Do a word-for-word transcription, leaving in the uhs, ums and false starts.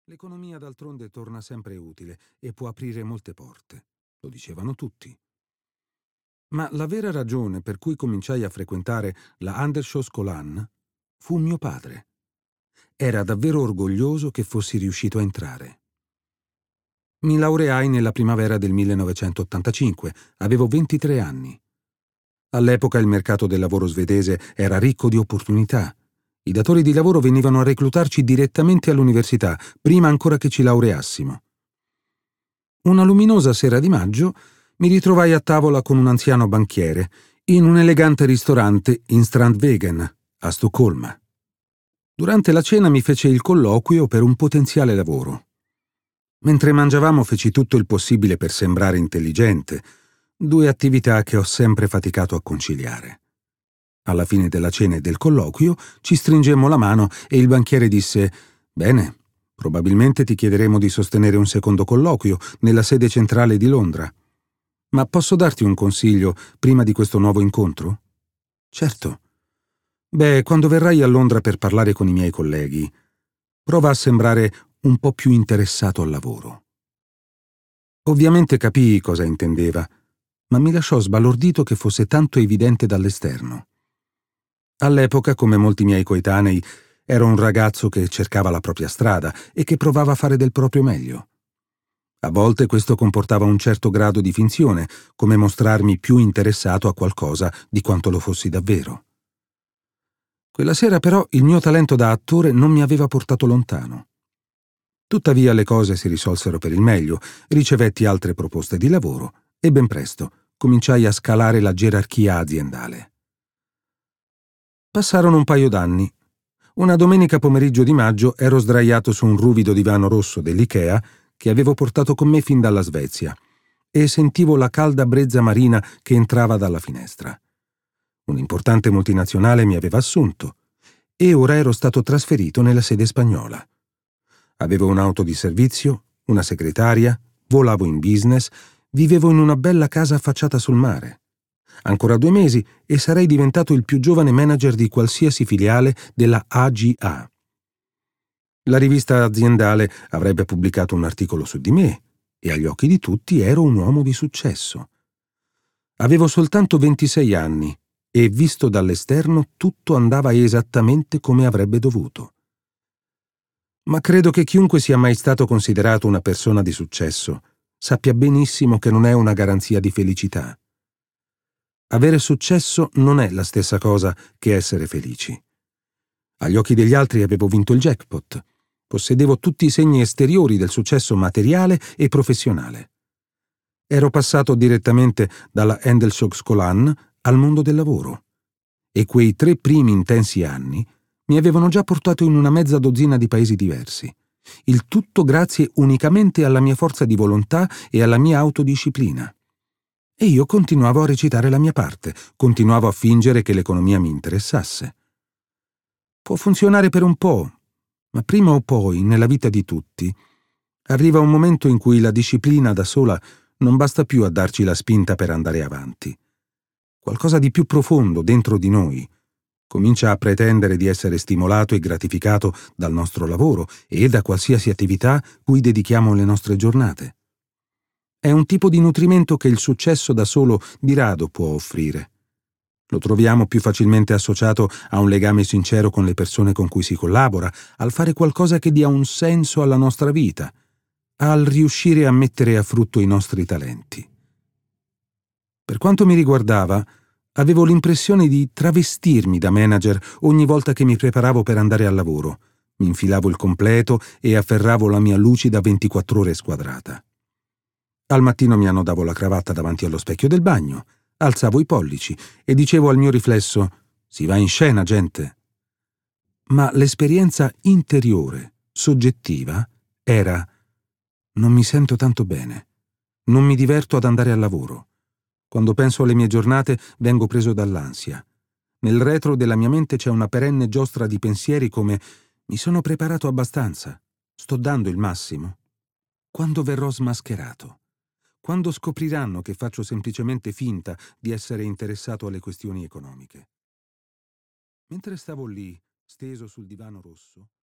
L'economia d'altronde torna sempre utile e può aprire molte porte. Lo dicevano tutti. Ma la vera ragione per cui cominciai a frequentare la Handelsschule fu mio padre. Era davvero orgoglioso che fossi riuscito a entrare. Mi laureai nella primavera del millenovecentottantacinque, avevo ventitré anni. All'epoca il mercato del lavoro svedese era ricco di opportunità. I datori di lavoro venivano a reclutarci direttamente all'università, prima ancora che ci laureassimo. Una luminosa sera di maggio mi ritrovai a tavola con un anziano banchiere in un elegante ristorante in Strandvägen, a Stoccolma. Durante la cena mi fece il colloquio per un potenziale lavoro. Mentre mangiavamo feci tutto il possibile per sembrare intelligente, due attività che ho sempre faticato a conciliare. Alla fine della cena e del colloquio ci stringemmo la mano e il banchiere disse: «Bene, probabilmente ti chiederemo di sostenere un secondo colloquio nella sede centrale di Londra. Ma posso darti un consiglio prima di questo nuovo incontro?» «Certo. Beh, quando verrai a Londra per parlare con i miei colleghi, prova a sembrare un po' più interessato al lavoro». Ovviamente capii cosa intendeva, ma mi lasciò sbalordito che fosse tanto evidente dall'esterno. All'epoca, come molti miei coetanei, ero un ragazzo che cercava la propria strada e che provava a fare del proprio meglio. A volte questo comportava un certo grado di finzione, come mostrarmi più interessato a qualcosa di quanto lo fossi davvero. Quella sera però il mio talento da attore non mi aveva portato lontano. Tuttavia le cose si risolsero per il meglio, ricevetti altre proposte di lavoro e ben presto cominciai a scalare la gerarchia aziendale. Passarono un paio d'anni. Una domenica pomeriggio di maggio ero sdraiato su un ruvido divano rosso dell'Ikea che avevo portato con me fin dalla Svezia e sentivo la calda brezza marina che entrava dalla finestra. Un'importante multinazionale mi aveva assunto e ora ero stato trasferito nella sede spagnola. Avevo un'auto di servizio, una segretaria, volavo in business, vivevo in una bella casa affacciata sul mare. Ancora due mesi e sarei diventato il più giovane manager di qualsiasi filiale della A G A. La rivista aziendale avrebbe pubblicato un articolo su di me e agli occhi di tutti ero un uomo di successo. Avevo soltanto ventisei anni e, visto dall'esterno, tutto andava esattamente come avrebbe dovuto. Ma credo che chiunque sia mai stato considerato una persona di successo sappia benissimo che non è una garanzia di felicità. Avere successo non è la stessa cosa che essere felici. Agli occhi degli altri avevo vinto il jackpot. Possedevo tutti i segni esteriori del successo materiale e professionale. Ero passato direttamente dalla Handelshochschule al mondo del lavoro. E quei tre primi intensi anni mi avevano già portato in una mezza dozzina di paesi diversi. Il tutto grazie unicamente alla mia forza di volontà e alla mia autodisciplina. E io continuavo a recitare la mia parte, continuavo a fingere che l'economia mi interessasse. Può funzionare per un po', ma prima o poi, nella vita di tutti, arriva un momento in cui la disciplina da sola non basta più a darci la spinta per andare avanti. Qualcosa di più profondo dentro di noi comincia a pretendere di essere stimolato e gratificato dal nostro lavoro e da qualsiasi attività cui dedichiamo le nostre giornate. È un tipo di nutrimento che il successo da solo di rado può offrire. Lo troviamo più facilmente associato a un legame sincero con le persone con cui si collabora, al fare qualcosa che dia un senso alla nostra vita, al riuscire a mettere a frutto i nostri talenti. Per quanto mi riguardava, avevo l'impressione di travestirmi da manager ogni volta che mi preparavo per andare al lavoro. Mi infilavo il completo e afferravo la mia lucida ventiquattro ore squadrata. Al mattino mi annodavo la cravatta davanti allo specchio del bagno, alzavo i pollici e dicevo al mio riflesso: «Si va in scena, gente!» Ma l'esperienza interiore, soggettiva, era: «Non mi sento tanto bene. Non mi diverto ad andare al lavoro. Quando penso alle mie giornate vengo preso dall'ansia. Nel retro della mia mente c'è una perenne giostra di pensieri come: mi sono preparato abbastanza? Sto dando il massimo? Quando verrò smascherato? Quando scopriranno che faccio semplicemente finta di essere interessato alle questioni economiche?» Mentre stavo lì, steso sul divano rosso,